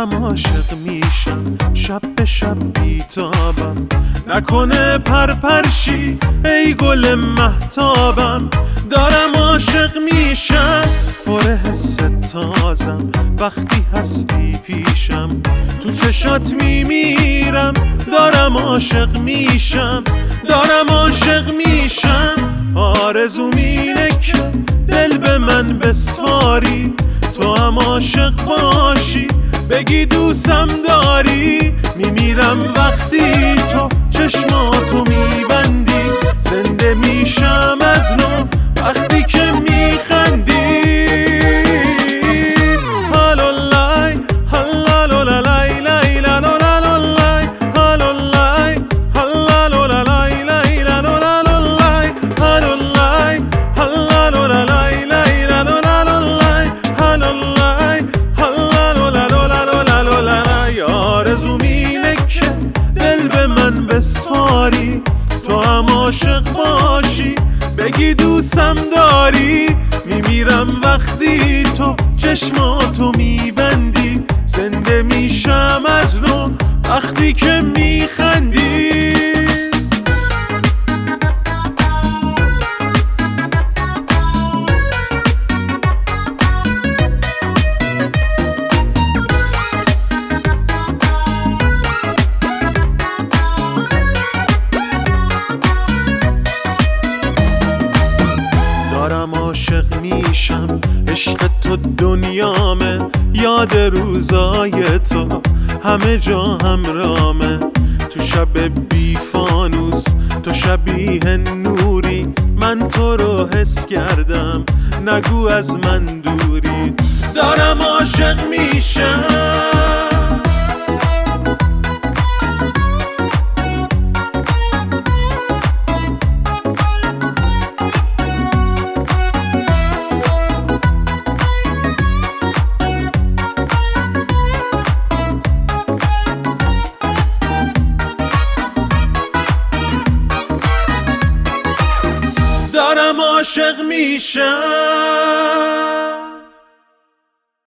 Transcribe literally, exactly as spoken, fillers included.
دارم عاشق میشم، شب به شب بیتابم، نکنه پرپرشی ای گل مهتابم. دارم عاشق میشم، پر حس تازم، وقتی هستی پیشم تو چشات میمیرم. دارم عاشق میشم، دارم عاشق میشم. آرزوم اینه که دل به من بسپاری، تو هم عاشق باشی، بگی دوستم داری. میمیرم وقتی تو چشماتو میبندی، زنده میشم از نو وقتی که میخندی. هالولای هالالولای لای لالولای هالولای هالالولای لای لالولای هالولای هالالولای لای لالولای هالولای هالالولای. آرزوم اینه که دل به من بسپاری، تو هم عاشق باشی، بگی دوستم داری. میمیرم وقتی تو چشماتو میبندی، زنده میشم از نو وقتی که میخندی. دارم عاشق میشم، عشق تو دنیامه، یاد روزای تو همه جا همرامه. تو شب بی فانوس تو شبیه نوری، من تو رو حس کردم، نگو از من دوری. دارم عاشق میشم، دارم عاشق میشم.